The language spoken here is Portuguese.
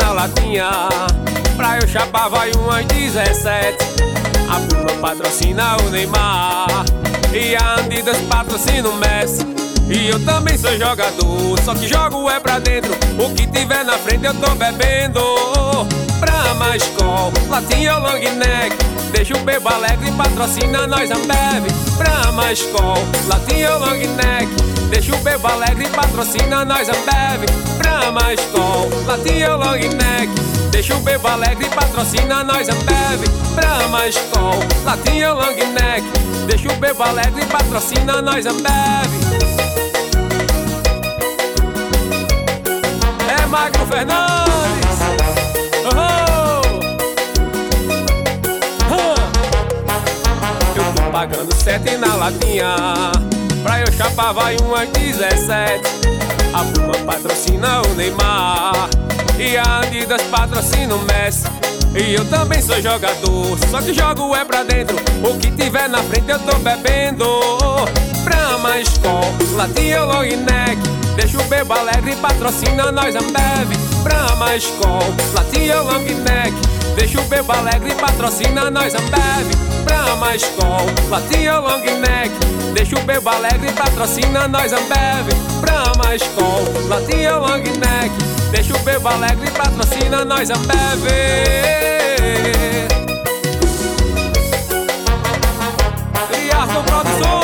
na latinha. Pra eu chapar vai umas 17. A Puma patrocina o Neymar e a Adidas patrocina o Messi. E eu também sou jogador, só que jogo é pra dentro. O que tiver na frente eu tô bebendo. Brahma, Skol, latinha ou long neck, deixa o bebo alegre e patrocina nós Ambev. Brahma, Skol, latinha ou long neck, deixa o bebo alegre e patrocina nós Ambev. Brahma, Skol, latinha ou long neck, deixa o bebo alegre e patrocina nós Ambev. Brahma, Skol, latinha ou long neck, deixa o bebo alegre e patrocina nós Ambev. É Magno Fernandes. Eu tô pagando 7 na latinha. Pra eu chapar vai umas 17. A Puma patrocina o Neymar e a Adidas patrocina o Messi. E eu também sou jogador, só que jogo é pra dentro. O que tiver na frente eu tô bebendo. Brahma, Skol, latinha ou long neck, deixa o bebo alegre e patrocina nós Ambev. Brahma, Skol, latinha ou long neck, deixa o bebo alegre e patrocina nós Ambev. Brahma, Skol, latinha ou long neck, deixa o bebo alegre e patrocina nós Ambev. Brahma, Skol, latinha ou long neck, deixa o bebo alegre e patrocina nós Ambev. Criação Produções.